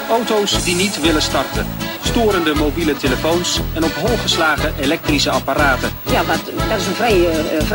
Auto's die niet willen starten. Storende mobiele telefoons en op hol geslagen elektrische apparaten. Ja, dat is een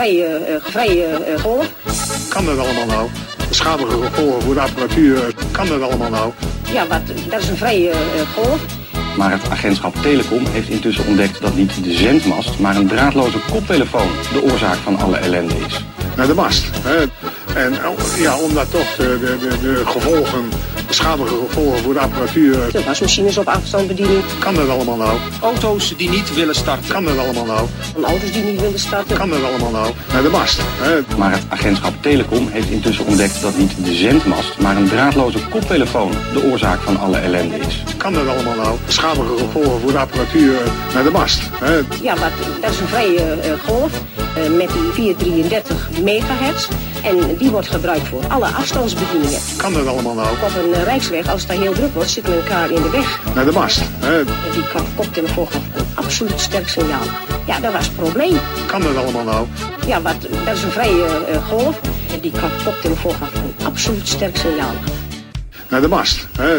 vrije golf. Kan dat allemaal nou? Schadelige gevolgen voor de apparatuur, kan dat allemaal nou? Ja, dat is een vrije golf. Maar het agentschap Telecom heeft intussen ontdekt dat niet de zendmast, maar een draadloze koptelefoon de oorzaak van alle ellende is. Naar de mast. Hè? En ja, omdat toch de gevolgen, de schadelige gevolgen voor de apparatuur... De wasmachines op afstandsbediening. Kan dat allemaal nou? Auto's die niet willen starten. Kan dat allemaal nou? Auto's die niet willen starten. Kan dat allemaal nou? Naar de mast. Hè? Maar het agentschap Telecom heeft intussen ontdekt dat niet de zendmast, maar een draadloze koptelefoon de oorzaak van alle ellende is. Kan dat allemaal nou? Schadelige gevolgen voor de apparatuur naar de mast. Hè? Ja, dat is een vrije golf met die 433 megahertz. En die wordt gebruikt voor alle afstandsbedieningen. Kan dat allemaal nou? Op een rijksweg, als het daar heel druk wordt, zitten we elkaar in de weg. Naar de mast. Hè? Die koptelefoon gaf een absoluut sterk signaal. Ja, dat was het probleem. Kan dat allemaal nou? Ja, dat is een vrije golf. Die koptelefoon gaf een absoluut sterk signaal. Naar de mast. Hè?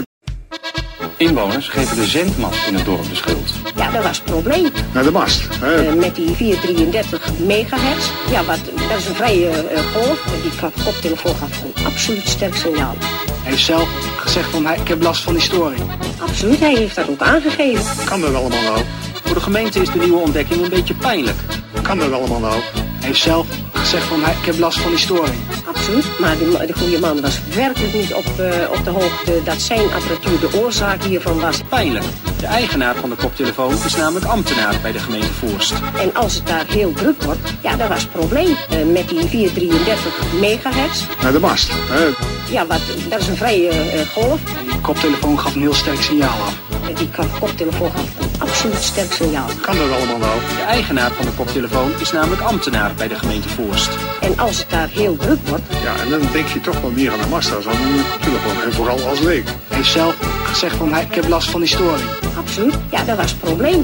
Inwoners geven de zendmast in het dorp de schuld. Ja, dat was het probleem. Naar de mast. Hè? Met die 433 megahertz. Ja, dat is een vrije golf. Die koptelefoon gaf een absoluut sterk signaal. Hij heeft zelf gezegd van, ik heb last van die storing. Absoluut, hij heeft dat ook aangegeven. Kan dat allemaal nou? Voor de gemeente is de nieuwe ontdekking een beetje pijnlijk. Kan dat allemaal nou? Hij heeft zelf gezegd van, ik heb last van die storing. Absoluut, maar de goede man was werkelijk niet op de hoogte dat zijn apparatuur de oorzaak hiervan was. Pijnlijk. De eigenaar van de koptelefoon is namelijk ambtenaar bij de gemeente Voorst. En als het daar heel druk wordt, ja, dat was het probleem. Met die 433 megahertz. Naar de mast. Hè? Ja, dat is een vrije golf. Die koptelefoon gaf een heel sterk signaal af. Die koptelefoon gaf een absoluut sterk signaal. Kan dat allemaal nou? De eigenaar van de koptelefoon is namelijk ambtenaar bij de gemeente Voorst. En als het daar heel druk wordt... Ja, en dan denk je toch wel meer aan een mast als aan een koptelefoon. En vooral als leek. Hij heeft zelf gezegd van, ik heb last van die storing. Absoluut, ja, dat was het probleem.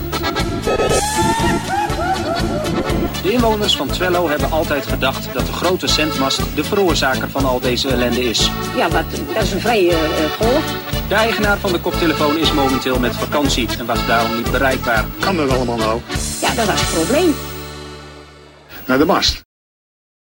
De inwoners van Twello hebben altijd gedacht dat de grote zendmast de veroorzaker van al deze ellende is. Ja, dat is een vrije golf. De eigenaar van de koptelefoon is momenteel met vakantie en was daarom niet bereikbaar. Kan dat allemaal nou? Ja, dat was het probleem. Naar de mast.